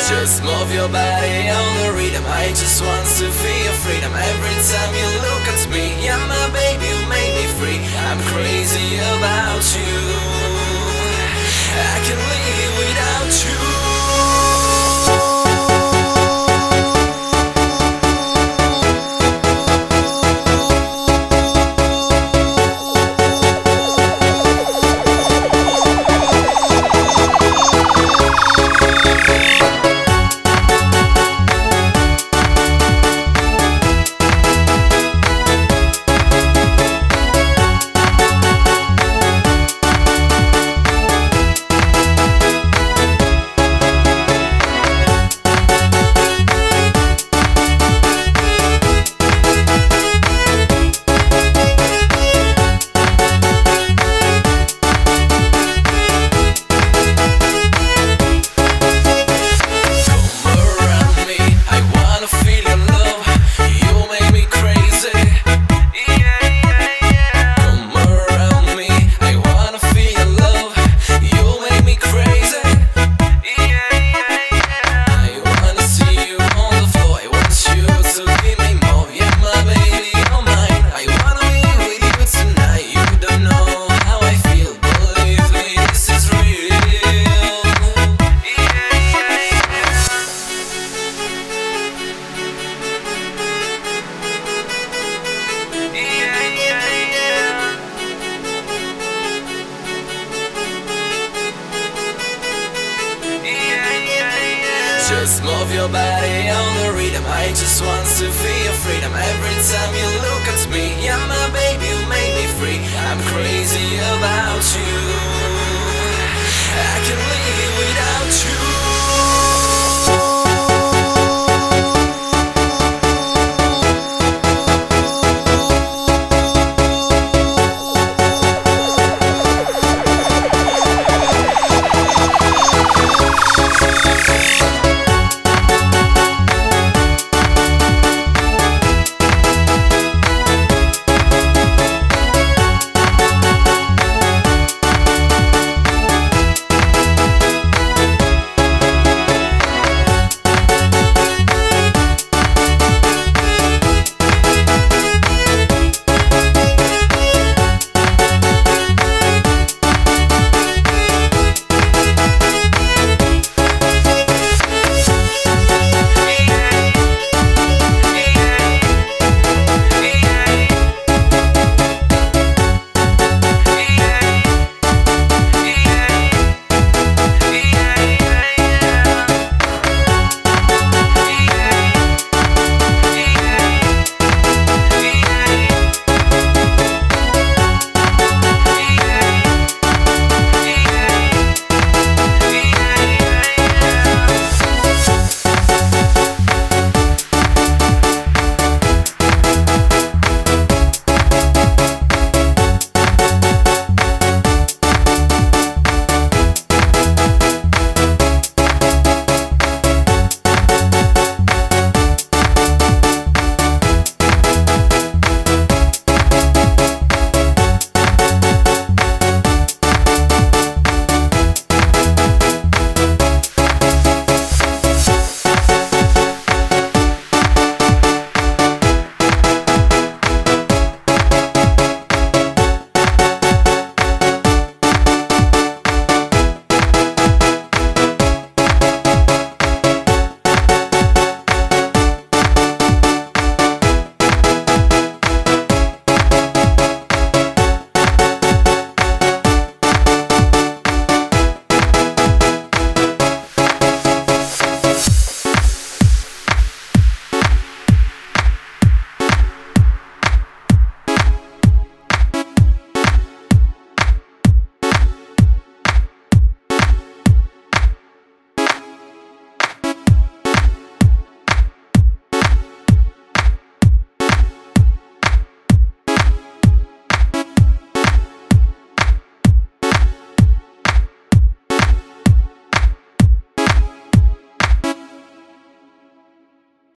Just move your body on the rhythm. I just want to feel your freedom. Every time you look at me, yeah, my baby, you make me free. I'm crazy about you. I can't live without you. Just move your body on the rhythm. I just want to feel your freedom. Every time you look at me, yeah, my baby, you make me free. I'm crazy about you. I can't live without you.